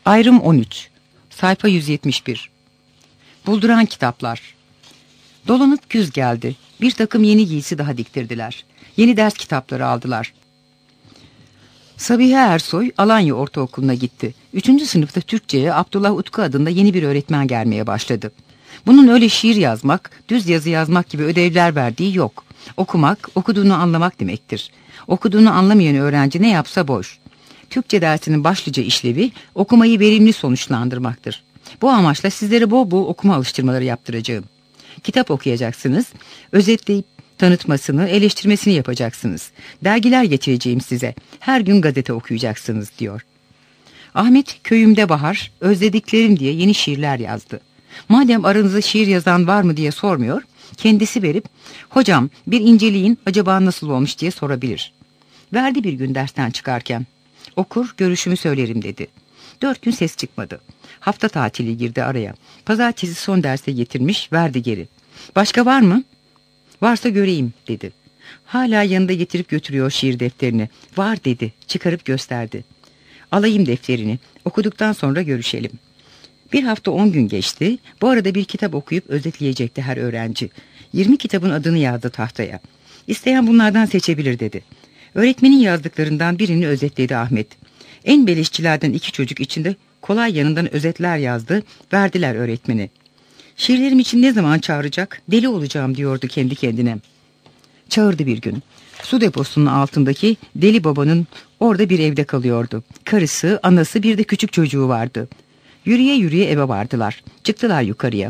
Ayrım 13. Sayfa 171. Bulduran kitaplar. Dolanıp güz geldi. Bir takım yeni giysi daha diktirdiler. Yeni ders kitapları aldılar. Sabiha Ersoy Alanya Ortaokulu'na gitti. 3. sınıfta Türkçe'ye Abdullah Utku adında yeni bir öğretmen gelmeye başladı. Bunun öyle şiir yazmak, düz yazı yazmak gibi ödevler verdiği yok. Okumak, okuduğunu anlamak demektir. Okuduğunu anlamayan öğrenci ne yapsa boş. Türkçe dersinin başlıca işlevi okumayı verimli sonuçlandırmaktır. Bu amaçla sizlere bol bol okuma alıştırmaları yaptıracağım. Kitap okuyacaksınız, özetleyip tanıtmasını, eleştirmesini yapacaksınız. Dergiler getireceğim size. Her gün gazete okuyacaksınız diyor. Ahmet köyümde bahar, özlediklerim diye yeni şiirler yazdı. Madem aranızda şiir yazan var mı diye sormuyor, kendisi verip hocam bir inceleyin acaba nasıl olmuş diye sorabilir. Verdi bir gün dersten çıkarken. Okur görüşümü söylerim dedi. 4 gün ses çıkmadı. Hafta tatili girdi araya. Pazartesi son derse getirmiş verdi geri. Başka var mı? Varsa göreyim dedi. Hala yanında getirip götürüyor şiir defterini. Var dedi, çıkarıp gösterdi. Alayım defterini, okuduktan sonra görüşelim. Bir hafta 10 gün geçti. Bu arada bir kitap okuyup özetleyecekti her öğrenci. 20 kitabın adını yazdı tahtaya. İsteyen bunlardan seçebilir dedi. Öğretmenin yazdıklarından birini özetledi Ahmet. En beleşçilerden 2 çocuk içinde kolay yanından özetler yazdı, verdiler öğretmeni. Şiirlerim için ne zaman çağıracak? Deli olacağım diyordu kendi kendine. Çağırdı bir gün. Su deposunun altındaki deli babanın orada bir evde kalıyordu. Karısı, anası bir de küçük çocuğu vardı. Yürüye yürüye eve vardılar. Çıktılar yukarıya.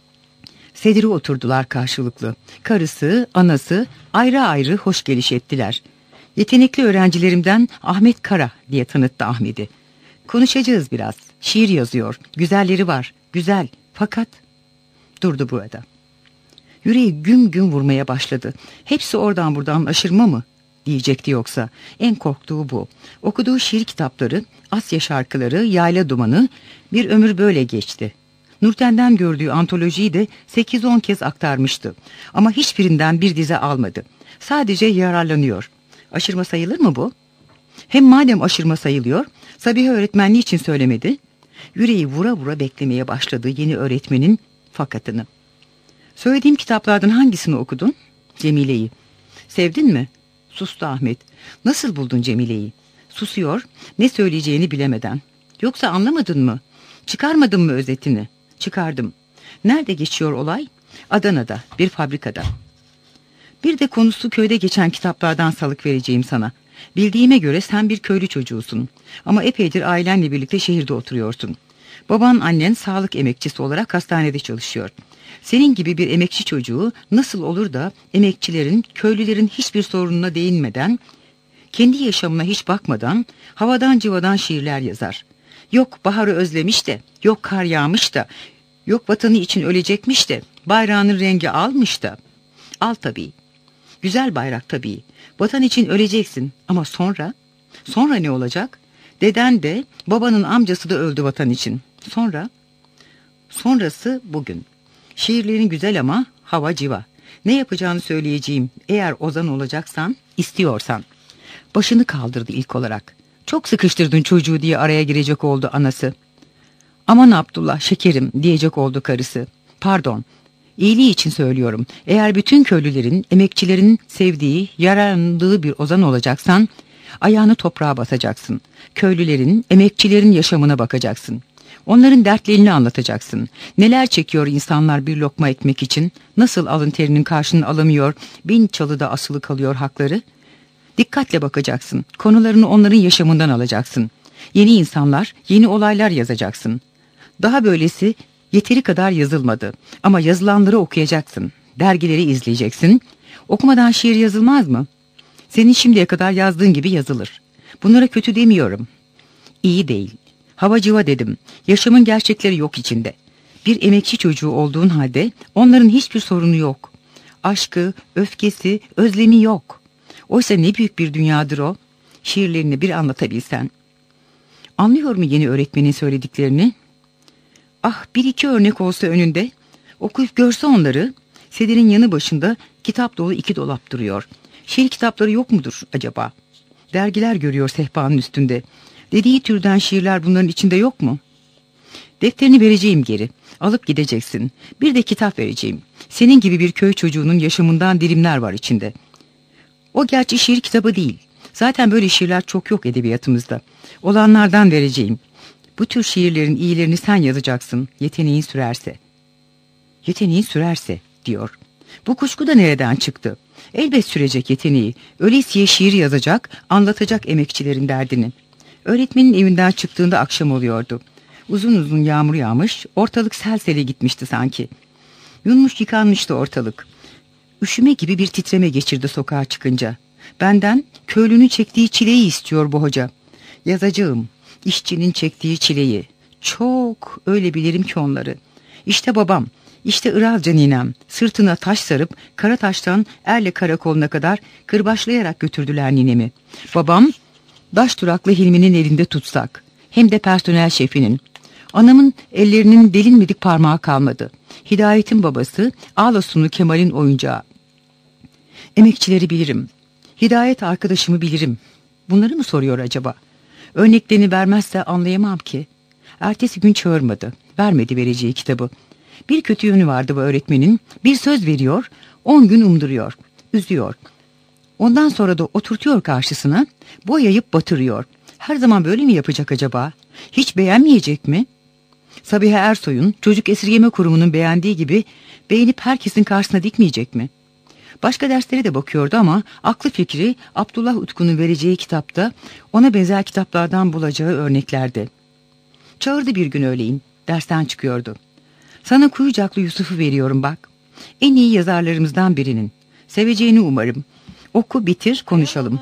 Sedire oturdular karşılıklı. Karısı, anası ayrı ayrı hoş geliş ettiler. Yetenekli öğrencilerimden Ahmet Kara diye tanıttı Ahmet'i. Konuşacağız biraz. Şiir yazıyor. Güzelleri var. Güzel. Fakat... Durdu burada. Yüreği güm güm vurmaya başladı. Hepsi oradan buradan aşırma mı diyecekti yoksa. En korktuğu bu. Okuduğu şiir kitapları, Asya şarkıları, Yayla Dumanı bir ömür böyle geçti. Nurten'den gördüğü antolojiyi de 8-10 kez aktarmıştı. Ama hiçbirinden bir dize almadı. Sadece yararlanıyor. Aşırma sayılır mı bu? Hem madem aşırma sayılıyor, Sabiha öğretmenliği için söylemedi. Yüreği vura vura beklemeye başladı yeni öğretmenin fakatını. Söylediğim kitaplardan hangisini okudun? Cemile'yi. Sevdin mi? Sustu Ahmet. Nasıl buldun Cemile'yi? Susuyor, ne söyleyeceğini bilemeden. Yoksa anlamadın mı? Çıkarmadın mı özetini? Çıkardım. Nerede geçiyor olay? Adana'da, bir fabrikada. Bir de konusu köyde geçen kitaplardan salık vereceğim sana. Bildiğime göre sen bir köylü çocuğusun. Ama epeydir ailenle birlikte şehirde oturuyorsun. Baban annen sağlık emekçisi olarak hastanede çalışıyor. Senin gibi bir emekçi çocuğu nasıl olur da emekçilerin, köylülerin hiçbir sorununa değinmeden, kendi yaşamına hiç bakmadan, havadan civadan şiirler yazar. Yok baharı özlemiş de, yok kar yağmış da, yok vatanı için ölecekmiş de, bayrağının rengi almış da. Al tabii. Güzel bayrak tabii. Vatan için öleceksin ama sonra? Sonra ne olacak? Deden de, babanın amcası da öldü vatan için. Sonra? Sonrası bugün. Şiirlerin güzel ama hava civa. Ne yapacağını söyleyeceğim eğer ozan olacaksan, istiyorsan. Başını kaldırdı ilk olarak. Çok sıkıştırdın çocuğu diye araya girecek oldu anası. Aman Abdullah şekerim diyecek oldu karısı. Pardon. İyiliği için söylüyorum. Eğer bütün köylülerin, emekçilerin sevdiği, yararlandığı bir ozan olacaksan, ayağını toprağa basacaksın. Köylülerin, emekçilerin yaşamına bakacaksın. Onların dertlerini anlatacaksın. Neler çekiyor insanlar bir lokma ekmek için? Nasıl alın terinin karşılığını alamıyor, bin çalıda asılı kalıyor hakları? Dikkatle bakacaksın. Konularını onların yaşamından alacaksın. Yeni insanlar, yeni olaylar yazacaksın. Daha böylesi yeteri kadar yazılmadı. Ama yazılanları okuyacaksın. Dergileri izleyeceksin. Okumadan şiir yazılmaz mı? Senin şimdiye kadar yazdığın gibi yazılır. Bunlara kötü demiyorum. İyi değil. Hava civa dedim. Yaşamın gerçekleri yok içinde. Bir emekçi çocuğu olduğun halde onların hiçbir sorunu yok. Aşkı, öfkesi, özlemi yok. Oysa ne büyük bir dünyadır o. Şiirlerini bir anlatabilsen. Anlıyor mu yeni öğretmenin söylediklerini? Ah bir iki örnek olsa önünde. Okuyup görse onları. Sedirin yanı başında kitap dolu 2 dolap duruyor. Şiir kitapları yok mudur acaba? Dergiler görüyor sehpanın üstünde. Dediği türden şiirler bunların içinde yok mu? Defterini vereceğim geri. Alıp gideceksin. Bir de kitap vereceğim. Senin gibi bir köy çocuğunun yaşamından dilimler var içinde. O gerçi şiir kitabı değil. Zaten böyle şiirler çok yok edebiyatımızda. Olanlardan vereceğim. Bu tür şiirlerin iyilerini sen yazacaksın. Yeteneğin sürerse. Yeteneğin sürerse diyor. Bu kuşku da nereden çıktı? Elbet sürecek yeteneği. Öyleyse şiir yazacak, anlatacak emekçilerin derdini. Öğretmenin evinden çıktığında akşam oluyordu. Uzun uzun yağmur yağmış, ortalık selsele gitmişti sanki. Yunmuş yıkanmıştı ortalık. Üşüme gibi bir titreme geçirdi sokağa çıkınca. Benden köylünün çektiği çileyi istiyor bu hoca. Yazacağım, işçinin çektiği çileyi. Çok öyle bilirim ki onları. İşte babam, işte Irakca ninem, sırtına taş sarıp Karataş'tan Erle karakoluna kadar kırbaçlayarak götürdüler ninemi. Babam, Daşduraklı Hilmi'nin elinde tutsak, hem de personel şefinin. Anamın ellerinin delinmedik parmağı kalmadı. Hidayet'in babası, Ağlasunlu Kemal'in oyuncağı. Emekçileri bilirim. Hidayet arkadaşımı bilirim. Bunları mı soruyor acaba? Örneklerini vermezse anlayamam ki. Ertesi gün çağırmadı. Vermedi vereceği kitabı. Bir kötü yönü vardı bu öğretmenin. Bir söz veriyor, 10 gün umduruyor, üzüyor. Ondan sonra da oturtuyor karşısına, boyayıp batırıyor. Her zaman böyle mi yapacak acaba? Hiç beğenmeyecek mi? Sabiha Ersoy'un Çocuk Esirgeme Kurumu'nun beğendiği gibi beğenip herkesin karşısına dikmeyecek mi? Başka derslere de bakıyordu ama aklı fikri Abdullah Utku'nun vereceği kitapta, ona benzer kitaplardan bulacağı örneklerde. Çağırdı bir gün öğleyin, dersten çıkıyordu. Sana Kuyucaklı Yusuf'u veriyorum bak. En iyi yazarlarımızdan birinin. Seveceğini umarım. Oku bitir konuşalım.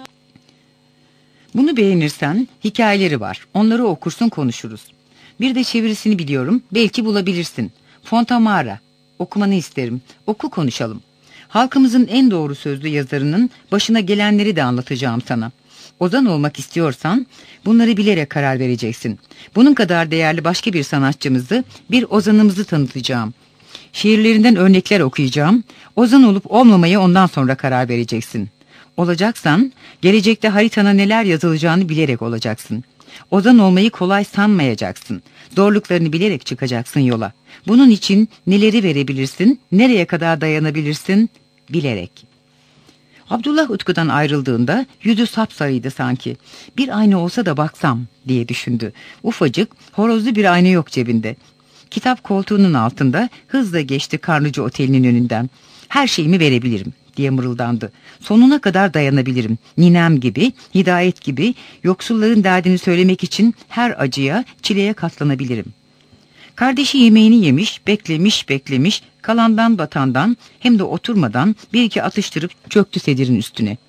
Bunu beğenirsen hikayeleri var. Onları okursun konuşuruz. Bir de çevirisini biliyorum. Belki bulabilirsin. Fontamara. Okumanı isterim. Oku konuşalım. Halkımızın en doğru sözlü yazarının başına gelenleri de anlatacağım sana. Ozan olmak istiyorsan bunları bilerek karar vereceksin. Bunun kadar değerli başka bir sanatçımızı, bir ozanımızı tanıtacağım. Şiirlerinden örnekler okuyacağım. Ozan olup olmamaya ondan sonra karar vereceksin. Olacaksan gelecekte haritana neler yazılacağını bilerek olacaksın. Ozan olmayı kolay sanmayacaksın. Zorluklarını bilerek çıkacaksın yola. Bunun için neleri verebilirsin, nereye kadar dayanabilirsin bilerek. Abdullah Utku'dan ayrıldığında yüzü sapsarıydı sanki. Bir ayna olsa da baksam diye düşündü. Ufacık, horozlu bir ayna yok cebinde. Kitap koltuğunun altında hızla geçti Karlıcı Oteli'nin önünden. Her şeyimi verebilirim diye mırıldandı. Sonuna kadar dayanabilirim. Ninem gibi, Hidayet gibi yoksulların derdini söylemek için her acıya, çileye katlanabilirim. Kardeşi yemeğini yemiş, beklemiş, kalandan batandan hem de oturmadan bir iki atıştırıp çöktü sedirin üstüne.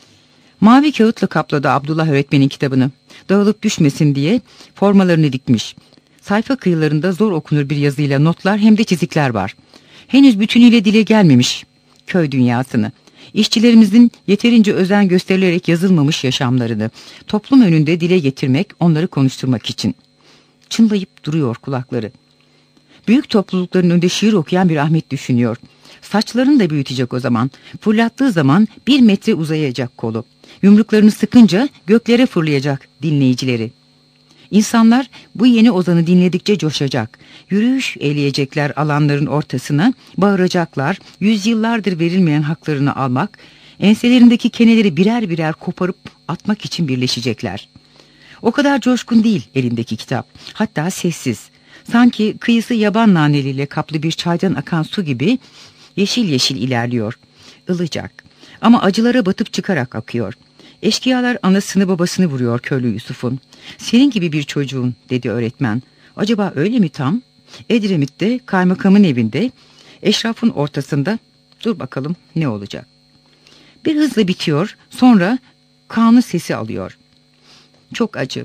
Mavi kağıtla kapladı Abdullah öğretmenin kitabını. Dağılıp düşmesin diye formalarını dikmiş. Sayfa kıyılarında zor okunur bir yazıyla notlar hem de çizikler var. Henüz bütünüyle dile gelmemiş köy dünyasını. İşçilerimizin yeterince özen gösterilerek yazılmamış yaşamlarını toplum önünde dile getirmek, onları konuşturmak için. Çınlayıp duruyor kulakları. Büyük toplulukların önünde şiir okuyan bir Ahmet düşünüyor. Saçlarını da büyütecek o zaman. Fırlattığı zaman 1 metre uzayacak kolu. Yumruklarını sıkınca göklere fırlayacak dinleyicileri. İnsanlar bu yeni ozanı dinledikçe coşacak. Yürüyüş eyleyecekler alanların ortasına, bağıracaklar, yüzyıllardır verilmeyen haklarını almak, enselerindeki keneleri birer birer koparıp atmak için birleşecekler. O kadar coşkun değil elindeki kitap, hatta sessiz. Sanki kıyısı yaban naneliyle kaplı bir çaydan akan su gibi yeşil yeşil ilerliyor. Ilıcak ama acılara batıp çıkarak akıyor. Eşkıyalar anasını babasını vuruyor köylü Yusuf'un. Senin gibi bir çocuğun dedi öğretmen. Acaba öyle mi tam? Edremit'te kaymakamın evinde, eşrafın ortasında. Dur bakalım ne olacak. Bir hızla bitiyor, sonra kanlı sesi alıyor. Çok acı.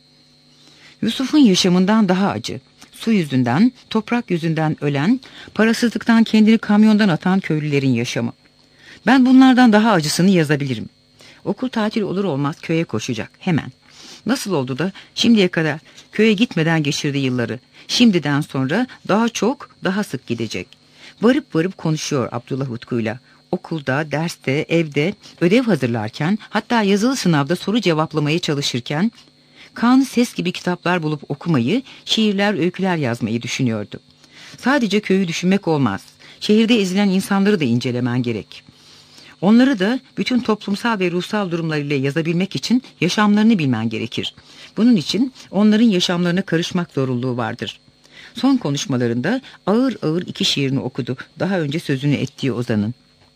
Yusuf'un yaşamından daha acı. Su yüzünden, toprak yüzünden ölen, parasızlıktan kendini kamyondan atan köylülerin yaşamı. Ben bunlardan daha acısını yazabilirim. Okul tatil olur olmaz köye koşacak hemen. Nasıl oldu da şimdiye kadar köye gitmeden geçirdiği yılları, şimdiden sonra daha çok, daha sık gidecek. Varıp konuşuyor Abdullah Utku'yla. Okulda, derste, evde, ödev hazırlarken, hatta yazılı sınavda soru cevaplamaya çalışırken, kanı ses gibi kitaplar bulup okumayı, şiirler, öyküler yazmayı düşünüyordu. Sadece köyü düşünmek olmaz. Şehirde ezilen insanları da incelemen gerek. Onları da bütün toplumsal ve ruhsal durumlarıyla yazabilmek için yaşamlarını bilmen gerekir. Bunun için onların yaşamlarına karışmak zorunluluğu vardır. Son konuşmalarında ağır ağır 2 şiirini okudu, daha önce sözünü ettiği Ozan'ın.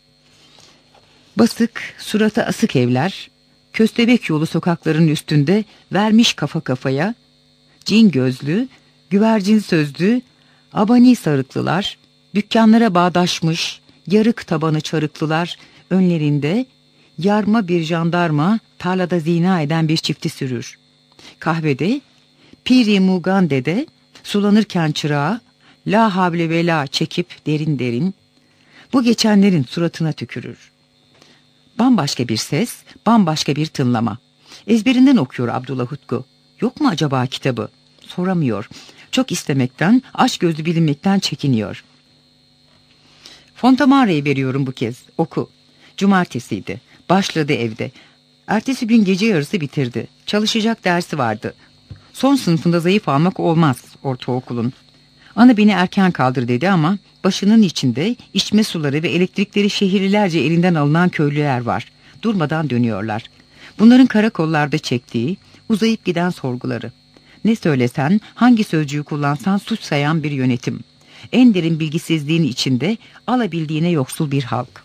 Basık, surata asık evler, köstebek yolu sokakların üstünde vermiş kafa kafaya, cin gözlü, güvercin sözlü, abani sarıklılar, dükkanlara bağdaşmış, yarık tabanı çarıklılar, önlerinde yarma bir jandarma tarlada zina eden bir çifti sürür. Kahvede, Piri Mugan dede sulanırken çırağı, la havle ve la çekip derin derin, bu geçenlerin suratına tükürür. Bambaşka bir ses, bambaşka bir tınlama. Ezberinden okuyor Abdullah Utku. Yok mu acaba kitabı? Soramıyor. Çok istemekten, açgözlü bilinmekten çekiniyor. Fontamare'yi veriyorum bu kez. Oku. Cumartesiydi. Başladı evde. Ertesi gün gece yarısı bitirdi. Çalışacak dersi vardı. Son sınıfında zayıf almak olmaz ortaokulun. Ana beni erken kaldır dedi ama başının içinde içme suları ve elektrikleri şehirlilerce elinden alınan köylüler var. Durmadan dönüyorlar. Bunların karakollarda çektiği, uzayıp giden sorguları. Ne söylesen, hangi sözcüğü kullansan suç sayan bir yönetim. En derin bilgisizliğin içinde alabildiğine yoksul bir halk.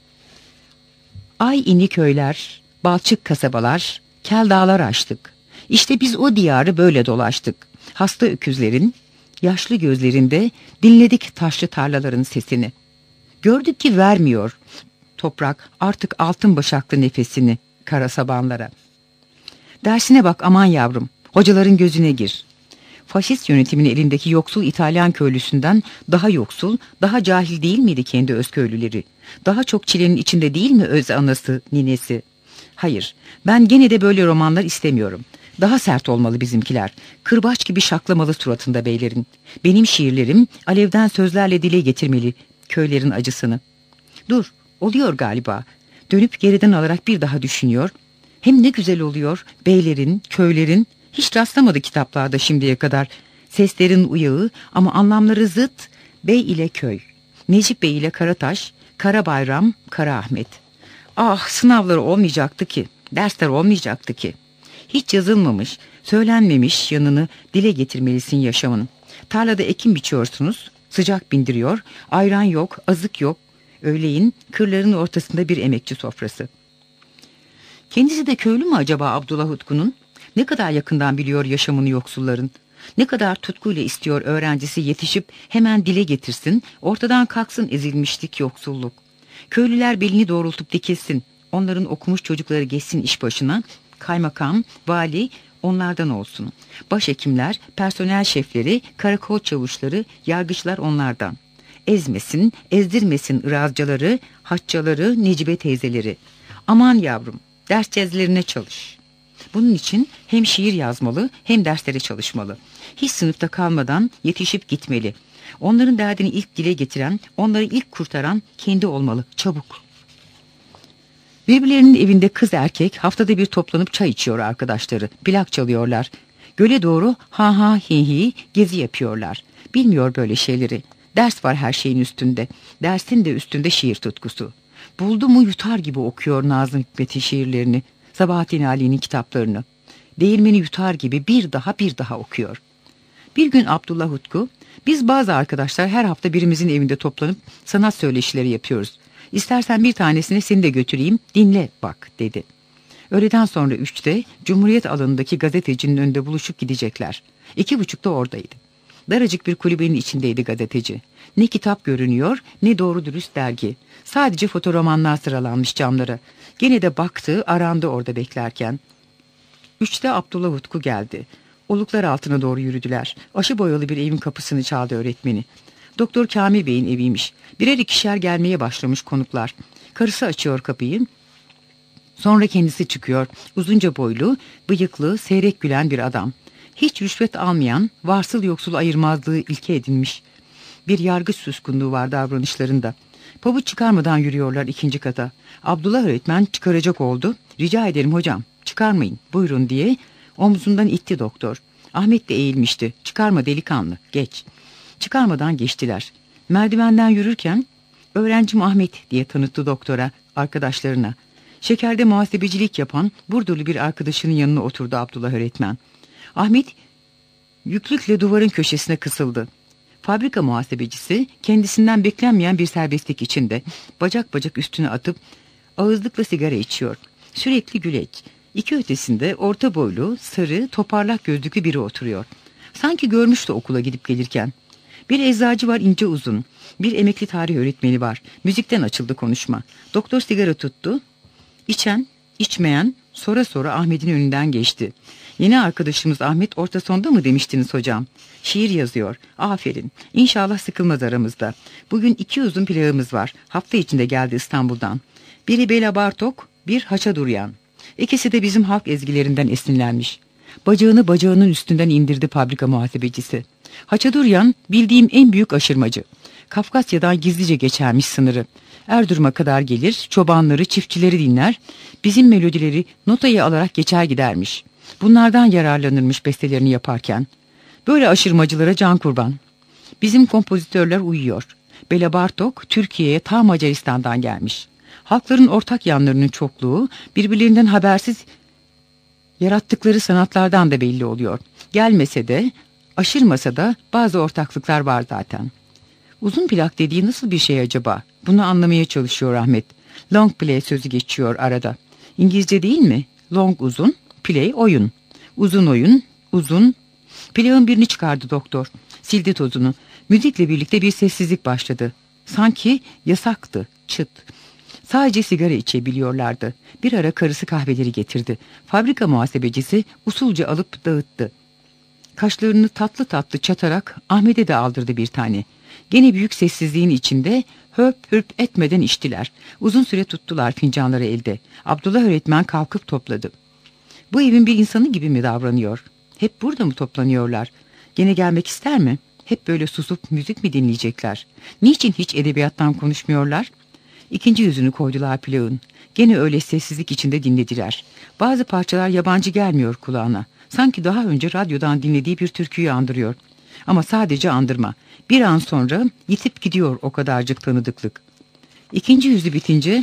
Ay ini köyler, balçık kasabalar, kel dağlar aştık. İşte biz o diyarı böyle dolaştık. Hasta öküzlerin, yaşlı gözlerinde dinledik taşlı tarlaların sesini. Gördük ki vermiyor toprak artık altın başaklı nefesini kara sabanlara. Dersine bak aman yavrum, hocaların gözüne gir. Faşist yönetimin elindeki yoksul İtalyan köylüsünden daha yoksul, daha cahil değil miydi kendi öz köylüleri? Daha çok çilenin içinde değil mi öz anası, ninesi? Hayır, ben gene de böyle romanlar istemiyorum. Daha sert olmalı bizimkiler. Kırbaç gibi şaklamalı suratında beylerin. Benim şiirlerim alevden sözlerle dile getirmeli köylerin acısını. Dur, oluyor galiba. Dönüp geriden alarak bir daha düşünüyor. Hem ne güzel oluyor beylerin, köylerin. Hiç rastlamadı kitaplarda şimdiye kadar. Seslerin uyağı ama anlamları zıt. Bey ile köy. Necip Bey ile Karataş, Karabayram, Karaahmet. Ah, sınavları olmayacaktı ki. Dersler olmayacaktı ki. Hiç yazılmamış, söylenmemiş yanını dile getirmelisin yaşamın. Tarlada ekim biçiyorsunuz, sıcak bindiriyor, ayran yok, azık yok. Öğleyin kırların ortasında bir emekçi sofrası. Kendisi de köylü mü acaba Abdullah Utku'nun? Ne kadar yakından biliyor yaşamını yoksulların. Ne kadar tutkuyla istiyor öğrencisi yetişip hemen dile getirsin, ortadan kalksın ezilmişlik, yoksulluk. Köylüler belini doğrultup dikilsin, onların okumuş çocukları geçsin iş başına, kaymakam, vali onlardan olsun. Başhekimler, personel şefleri, karakol çavuşları, yargıçlar onlardan. Ezmesin, ezdirmesin ırazcaları, haccaları, Necibe teyzeleri. Aman yavrum, ders cezlerine çalış. Bunun için hem şiir yazmalı hem derslere çalışmalı. Hiç sınıfta kalmadan yetişip gitmeli. Onların derdini ilk dile getiren, onları ilk kurtaran kendi olmalı, çabuk. Birbirlerinin evinde kız erkek haftada bir toplanıp çay içiyor arkadaşları. Plak çalıyorlar. Göle doğru ha ha hi hi gezi yapıyorlar. Bilmiyor böyle şeyleri. Ders var her şeyin üstünde. Dersin de üstünde şiir tutkusu. Buldu mu yutar gibi okuyor Nazım Hikmet'in şiirlerini. Sabahattin Ali'nin kitaplarını. Değirmeni yutar gibi bir daha okuyor. Bir gün Abdullah Utku, biz bazı arkadaşlar her hafta birimizin evinde toplanıp sanat söyleşileri yapıyoruz. İstersen bir tanesini seni de götüreyim, dinle bak dedi. Öğleden sonra 3'te Cumhuriyet alanındaki gazetecinin önünde buluşup gidecekler. 2.30'da oradaydı. Daracık bir kulübenin içindeydi gazeteci. Ne kitap görünüyor ne doğru dürüst dergi. Sadece fotoromanlar sıralanmış camlara. Gene de baktı, arandı orada beklerken. 3'te Abdullah Utku geldi. Oluklar altına doğru yürüdüler. Aşı boyalı bir evin kapısını çaldı öğretmeni. Doktor Kamil Bey'in eviymiş. Birer ikişer gelmeye başlamış konuklar. Karısı açıyor kapıyı. Sonra kendisi çıkıyor. Uzunca boylu, bıyıklı, seyrek gülen bir adam. Hiç rüşvet almayan, varsıl yoksul ayırmazlığı ilke edinmiş. Bir yargıç suskunluğu var davranışlarında. Pabuç çıkarmadan yürüyorlar 2. kata. Abdullah öğretmen çıkaracak oldu. Rica ederim hocam, çıkarmayın, buyurun diye Omzundan itti doktor. Ahmet de eğilmişti. Çıkarma delikanlı, geç. Çıkarmadan geçtiler. Merdivenden yürürken öğrencim Ahmet diye tanıttı doktora, arkadaşlarına. Şekerde muhasebecilik yapan Burdurlu bir arkadaşının yanına oturdu Abdullah öğretmen. Ahmet yüklükle duvarın köşesine kısıldı. Fabrika muhasebecisi kendisinden beklenmeyen bir serbestlik içinde bacak bacak üstüne atıp ağızlıkla sigara içiyor. Sürekli güleç. İki ötesinde orta boylu, sarı, toparlak gözlüklü biri oturuyor. Sanki görmüştü okula gidip gelirken. Bir eczacı var ince uzun. Bir emekli tarih öğretmeni var. Müzikten açıldı konuşma. Doktor sigara tuttu. İçen, içmeyen sonra sonra Ahmet'in önünden geçti. Yeni arkadaşımız Ahmet orta sonda mı demiştiniz hocam? Şiir yazıyor. Aferin. İnşallah sıkılmaz aramızda. Bugün 2 uzun plağımız var. Hafta içinde geldi İstanbul'dan. Biri Bela Bartok, bir Haçaduryan. İkisi de bizim halk ezgilerinden esinlenmiş. Bacağını bacağının üstünden indirdi fabrika muhasebecisi. Haçaduryan bildiğim en büyük aşırmacı. Kafkasya'dan gizlice geçermiş sınırı. Erzurum'a kadar gelir, çobanları, çiftçileri dinler, bizim melodileri notayı alarak geçer gidermiş. Bunlardan yararlanırmış bestelerini yaparken. Böyle aşırmacılara can kurban. Bizim kompozitörler uyuyor. Bela Bartok Türkiye'ye ta Macaristan'dan gelmiş. Halkların ortak yanlarının çokluğu birbirlerinden habersiz yarattıkları sanatlardan da belli oluyor. Gelmese de, aşırmasa da bazı ortaklıklar var zaten. Uzun plak dediği nasıl bir şey acaba? Bunu anlamaya çalışıyor Ahmet. Long play sözü geçiyor arada. İngilizce değil mi? Long uzun, play oyun. Uzun oyun, uzun. Plağın birini çıkardı doktor. Sildi tozunu. Müzikle birlikte bir sessizlik başladı. Sanki yasaktı, çıt. Sadece sigara içebiliyorlardı. Bir ara karısı kahveleri getirdi. Fabrika muhasebecisi usulca alıp dağıttı. Kaşlarını tatlı tatlı çatarak Ahmet'e de aldırdı bir tane. Gene büyük sessizliğin içinde höp hürp etmeden içtiler. Uzun süre tuttular fincanları elde. Abdullah öğretmen kalkıp topladı. Bu evin bir insanı gibi mi davranıyor? Hep burada mı toplanıyorlar? Gene gelmek ister mi? Hep böyle susup müzik mi dinleyecekler? Niçin hiç edebiyattan konuşmuyorlar? İkinci yüzünü koydular plağın. Gene öyle sessizlik içinde dinlediler. Bazı parçalar yabancı gelmiyor kulağına. Sanki daha önce radyodan dinlediği bir türküyü andırıyor. Ama sadece andırma. Bir an sonra yitip gidiyor o kadarcık tanıdıklık. İkinci yüzü bitince,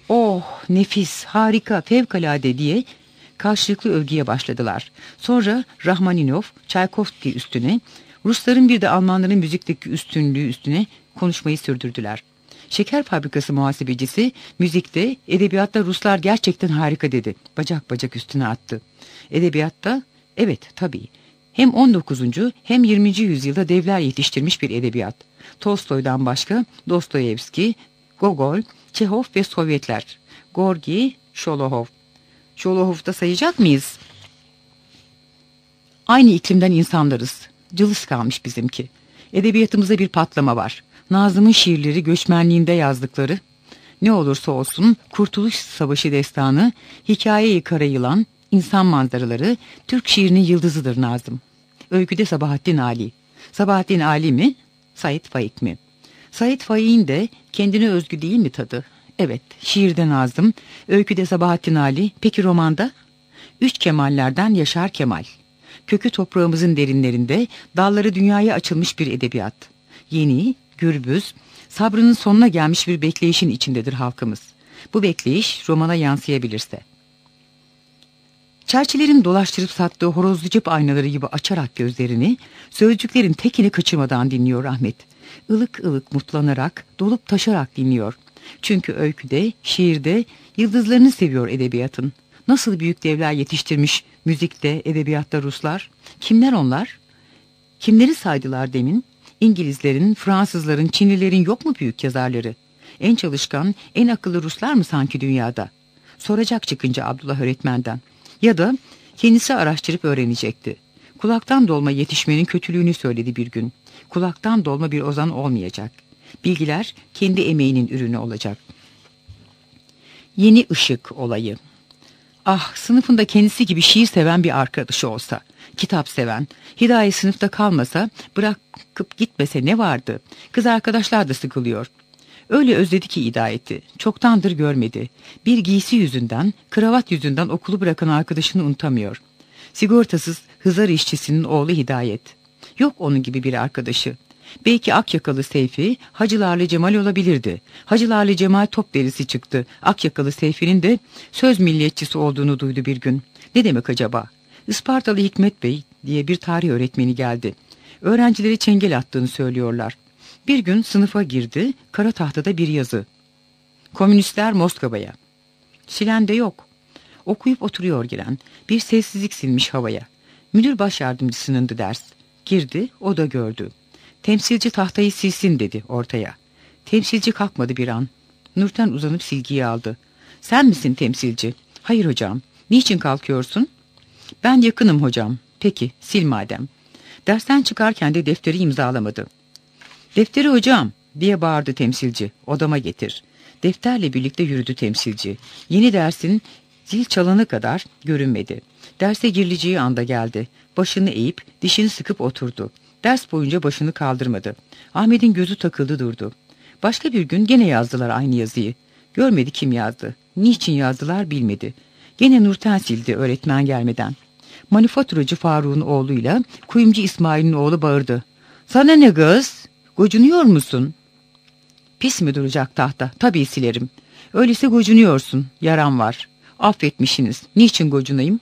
oh nefis, harika, fevkalade diye karşılıklı övgüye başladılar. Sonra Rahmaninov, Çaykovski üstüne, Rusların bir de Almanların müzikteki üstünlüğü üstüne konuşmayı sürdürdüler. Şeker fabrikası muhasebecisi müzikte, edebiyatta Ruslar gerçekten harika dedi. Bacak bacak üstüne attı. Edebiyatta, evet tabii. Hem 19. hem 20. yüzyılda devler yetiştirmiş bir edebiyat. Tolstoy'dan başka Dostoyevski, Gogol, Çehov ve Sovyetler. Gorgi, Şolohov. Şolohov'da sayacak mıyız? Aynı iklimden insanlarız. Cılız kalmış bizimki. Edebiyatımızda bir patlama var. Nazım'ın şiirleri göçmenliğinde yazdıkları, ne olursa olsun Kurtuluş Savaşı destanı, Hikaye-i Karayılan, insan manzaraları, Türk şiirinin yıldızıdır Nazım. Öyküde Sabahattin Ali. Sabahattin Ali mi? Sait Faik mi? Sait Faik'in de kendine özgü değil mi tadı? Evet, şiirde Nazım, öyküde Sabahattin Ali, peki romanda? Üç Kemallerden Yaşar Kemal. Kökü toprağımızın derinlerinde, dalları dünyaya açılmış bir edebiyat. Yeni, gürbüz, sabrının sonuna gelmiş bir bekleyişin içindedir halkımız. Bu bekleyiş romana yansıyabilirse. Çerçilerin dolaştırıp sattığı horozlu cep aynaları gibi açarak gözlerini, sözcüklerin tekini kaçırmadan dinliyor Ahmet. Ilık ılık mutlanarak, dolup taşarak dinliyor. Çünkü öyküde, şiirde yıldızlarını seviyor edebiyatın. Nasıl büyük devler yetiştirmiş müzikte, edebiyatta Ruslar? Kimler onlar? Kimleri saydılar demin? İngilizlerin, Fransızların, Çinlilerin yok mu büyük yazarları? En çalışkan, en akıllı Ruslar mı sanki dünyada? Soracak çıkınca Abdullah öğretmenden. Ya da kendisi araştırıp öğrenecekti. Kulaktan dolma yetişmenin kötülüğünü söyledi bir gün. Kulaktan dolma bir ozan olmayacak. Bilgiler kendi emeğinin ürünü olacak. Yeni ışık olayı. Ah, sınıfında kendisi gibi şiir seven bir arkadaşı olsa, kitap seven, Hidaye sınıfta kalmasa, bırakıp gitmese ne vardı? Kız arkadaşlar da sıkılıyor. Öyle özledi ki Hidayet'i, çoktandır görmedi. Bir giysi yüzünden, kravat yüzünden okulu bırakan arkadaşını unutamıyor. Sigortasız hızar işçisinin oğlu Hidayet. Yok onun gibi bir arkadaşı. Belki Akyakalı Seyfi, Hacılarlı Cemal olabilirdi. Hacılarlı Cemal top derisi çıktı. Akyakalı Seyfi'nin de söz milliyetçisi olduğunu duydu bir gün. Ne demek acaba? Ispartalı Hikmet Bey diye bir tarih öğretmeni geldi. Öğrencileri çengel attığını söylüyorlar. Bir gün sınıfa girdi, kara tahtada bir yazı. Komünistler Moskova'ya. Silen de yok. Okuyup oturuyor giren. Bir sessizlik silmiş havaya. Müdür baş yardımcısınındı ders. Girdi, o da gördü. Temsilci tahtayı silsin dedi ortaya. Temsilci kalkmadı bir an. Nurten uzanıp silgiyi aldı. Sen misin temsilci? Hayır hocam. Niçin kalkıyorsun? Ben yakınım hocam. Peki, sil madem. Dersten çıkarken de defteri imzalamadı. Defteri hocam diye bağırdı temsilci. Odama getir. Defterle birlikte yürüdü temsilci. Yeni dersin zil çalana kadar görünmedi. Derse girileceği anda geldi. Başını eğip dişini sıkıp oturdu. Ders boyunca başını kaldırmadı. Ahmet'in gözü takıldı durdu. Başka bir gün gene yazdılar aynı yazıyı. Görmedi kim yazdı. Niçin yazdılar bilmedi. Gene Nurten sildi öğretmen gelmeden. Manifaturacı Faruk'un oğluyla kuyumcu İsmail'in oğlu bağırdı. Sana ne kız? Gocunuyor musun? Pis mi duracak tahta? Tabii silerim. Öyleyse gocunuyorsun. Yaram var. Affetmişsiniz. Niçin gocunayım?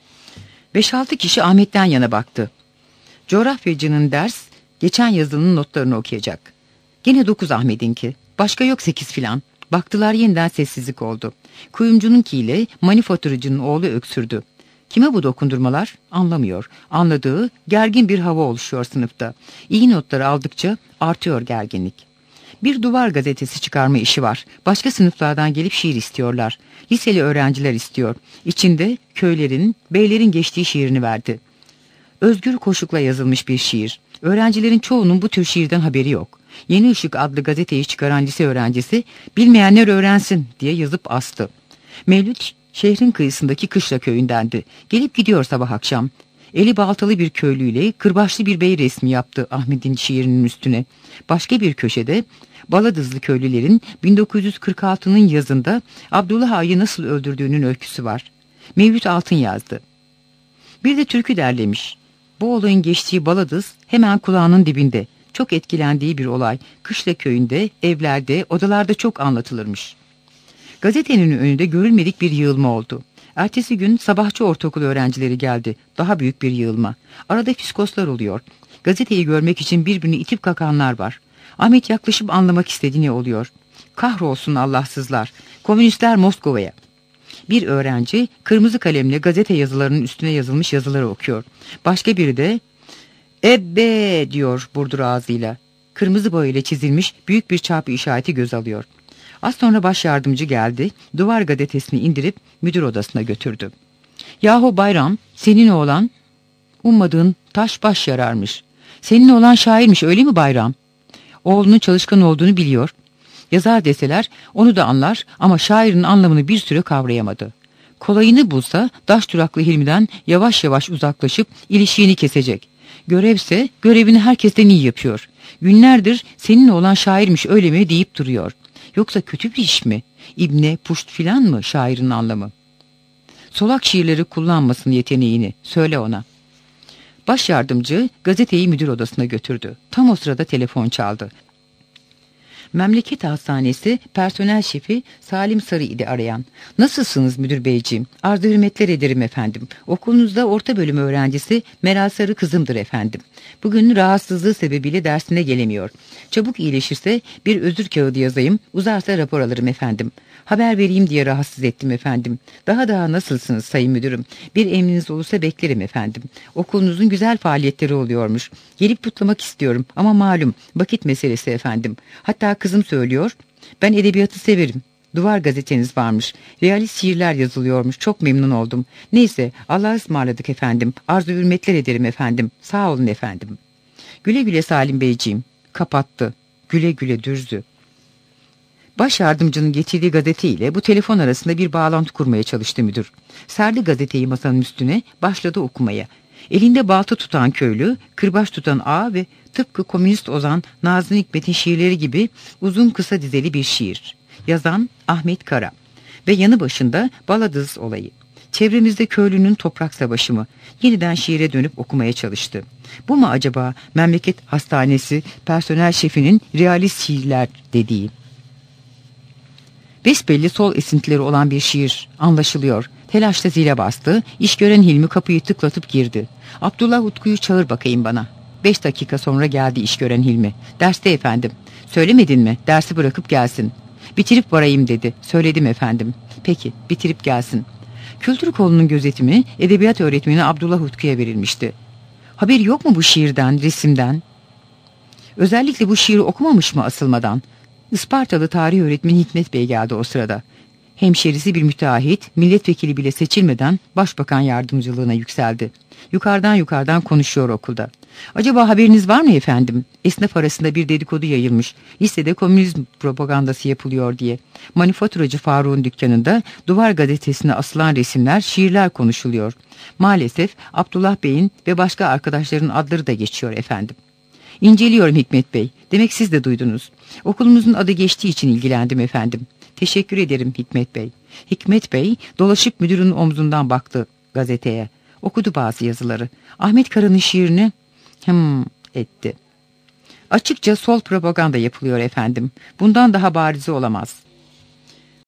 5-6 kişi Ahmet'ten yana baktı. Coğrafyacının ders geçen yazının notlarını okuyacak. Gene 9 Ahmet'inki. Başka yok 8 filan. Baktılar yeniden sessizlik oldu. Kuyumcununkiyle manifaturacının oğlu öksürdü. Kime bu dokundurmalar? Anlamıyor. Anladığı gergin bir hava oluşuyor sınıfta. İyi notları aldıkça artıyor gerginlik. Bir duvar gazetesi çıkarma işi var. Başka sınıflardan gelip şiir istiyorlar. Liseli öğrenciler istiyor. İçinde köylerin, beylerin geçtiği şiirini verdi. Özgür Koşuk'la yazılmış bir şiir. Öğrencilerin çoğunun bu tür şiirden haberi yok. Yeni Işık adlı gazeteyi çıkaran lise öğrencisi bilmeyenler öğrensin diye yazıp astı. Mevlüt şehrin kıyısındaki Kışla köyündendi. Gelip gidiyor sabah akşam. Eli baltalı bir köylüyle kırbaçlı bir bey resmi yaptı Ahmet'in şiirinin üstüne. Başka bir köşede Baladızlı köylülerin 1946'nın yazında Abdullah Ağa'yı nasıl öldürdüğünün öyküsü var. Mevlüt Altın yazdı. Bir de türkü derlemiş. Bu olayın geçtiği Baladız hemen kulağının dibinde. Çok etkilendiği bir olay. Kışla köyünde, evlerde, odalarda çok anlatılırmış. Gazetenin önünde görülmedik bir yığılma oldu. Ertesi gün sabahçı ortaokul öğrencileri geldi. Daha büyük bir yığılma. Arada fiskoslar oluyor. Gazeteyi görmek için birbirini itip kakanlar var. Ahmet yaklaşıp anlamak istedi ne oluyor. Kahrolsun Allahsızlar. Komünistler Moskova'ya. Bir öğrenci kırmızı kalemle gazete yazılarının üstüne yazılmış yazıları okuyor. Başka biri de ebbe diyor burdur ağzıyla. Kırmızı boyayla çizilmiş büyük bir çarpı işareti göz alıyor. Az sonra baş yardımcı geldi, duvar gazetesini indirip müdür odasına götürdü. Yahu Bayram, senin oğlan ummadığın taş baş yararmış. Senin oğlan şairmiş öyle mi Bayram? Oğlunun çalışkan olduğunu biliyor. Yazar deseler onu da anlar ama şairin anlamını bir süre kavrayamadı. Kolayını bulsa Daş Duraklı Hilmi'den yavaş yavaş uzaklaşıp ilişiğini kesecek. Görevse görevini herkesten iyi yapıyor. Günlerdir senin oğlan şairmiş öyle mi deyip duruyor. Yoksa kötü bir iş mi? İbne, puşt filan mı şairin anlamı? Solak şiirleri kullanmasın yeteneğini. Söyle ona. Baş yardımcı gazeteyi müdür odasına götürdü. Tam o sırada telefon çaldı. Memleket Hastanesi personel şefi Salim Sarı idi arayan. Nasılsınız müdür beyciğim? Arzu hürmetler ederim efendim. Okulunuzda orta bölüm öğrencisi Meral Sarı kızımdır efendim. Bugün rahatsızlığı sebebiyle dersine gelemiyor. Çabuk iyileşirse bir özür kağıdı yazayım, uzarsa rapor alırım efendim. Haber vereyim diye rahatsız ettim efendim. Daha nasılsınız sayın müdürüm? Bir emriniz olursa beklerim efendim. Okulunuzun güzel faaliyetleri oluyormuş. Gelip kutlamak istiyorum ama malum vakit meselesi efendim. Hatta kızım söylüyor. Ben edebiyatı severim. Duvar gazeteniz varmış. Realist şiirler yazılıyormuş. Çok memnun oldum. Neyse Allah'a ısmarladık efendim. Arzu hürmetler ederim efendim. Sağ olun efendim. Güle güle Salim Beyciğim. Kapattı. Güle güle Dürzü. Baş yardımcının getirdiği gazeteyle bu telefon arasında bir bağlantı kurmaya çalıştı müdür. Serdi gazeteyi masanın üstüne, başladı okumaya. Elinde balta tutan köylü, kırbaç tutan ağa ve tıpkı komünist ozan Nazım Hikmet'in şiirleri gibi uzun kısa dizeli bir şiir. Yazan Ahmet Kara ve yanı başında Baladız olayı. Çevremizde köylünün toprak savaşı mı? Yeniden şiire dönüp okumaya çalıştı. Bu mu acaba memleket hastanesi personel şefinin realist şiirler dediği? Besbelli sol esintileri olan bir şiir, anlaşılıyor. Telaşla zile bastı, iş gören Hilmi kapıyı tıklatıp girdi. Abdullah Utku'yu çağır bakayım bana. 5 dakika sonra geldi iş gören Hilmi. Derste efendim. Söylemedin mi? Dersi bırakıp gelsin. Bitirip varayım dedi. Söyledim efendim. Peki, bitirip gelsin. Kültür kolunun gözetimi edebiyat öğretmeni Abdullah Utku'ya verilmişti. Haberi yok mu bu şiirden, resimden? Özellikle bu şiiri okumamış mı asılmadan? Ispartalı tarih öğretmeni Hikmet Bey geldi o sırada. Hemşerisi bir müteahhit, milletvekili bile seçilmeden başbakan yardımcılığına yükseldi. Yukarıdan konuşuyor okulda. Acaba haberiniz var mı efendim? Esnaf arasında bir dedikodu yayılmış. Listede komünizm propagandası yapılıyor diye. Manifaturacı Faruk'un dükkanında duvar gazetesine asılan resimler, şiirler konuşuluyor. Maalesef Abdullah Bey'in ve başka arkadaşların adları da geçiyor efendim. İnceliyorum Hikmet Bey. Demek siz de duydunuz. Okulumuzun adı geçtiği için ilgilendim efendim. Teşekkür ederim Hikmet Bey. Hikmet Bey dolaşıp müdürün omzundan baktı gazeteye. Okudu bazı yazıları. Ahmet Kara'nın şiirini etti. Açıkça sol propaganda yapılıyor efendim. Bundan daha barizi olamaz.